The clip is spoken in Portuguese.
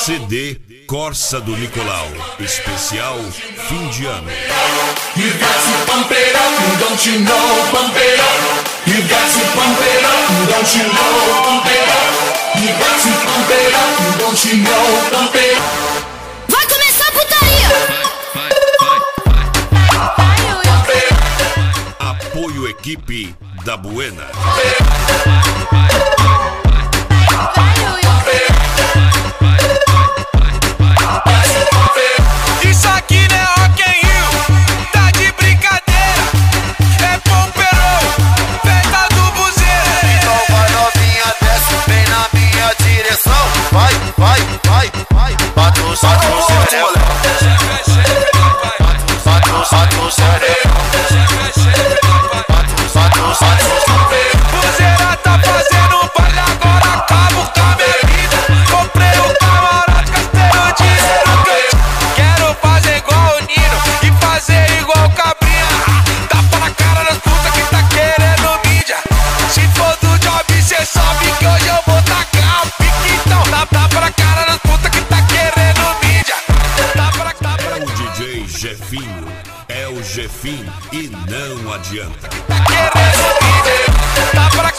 CD Corsa do Nicolau, especial fim de ano. You got to pump it up, don't you know? Pump it up. You got to pump it up, don't you know? Pump it up. You got to pump it up, don't you know? Pump it up. Vai começar a putaria! Apoio equipe da Buena. Isso aqui não é Rock in Rio, tá de brincadeira. É Pomperou, festa do buzeiro. Então vai novinha, desce bem na minha direção. Vai, vai, vai, vai. Bate o saco no seu Buzeira tá fazendo um baile agora, acabo com a bebida. Comprei o camarote, gastei o dinheiro que eu tinha. Quero fazer igual o Nino e fazer igual o Cabrinha. Tapa na cara das putas que tá querendo mídia. Se for do job, cê sabe que hoje eu vou tacar o pique. Então, tapa na cara das putas que tá querendo mídia. É o DJ Jefinho, é o Jefim e não adianta. Tá querendo mídia. Tapa na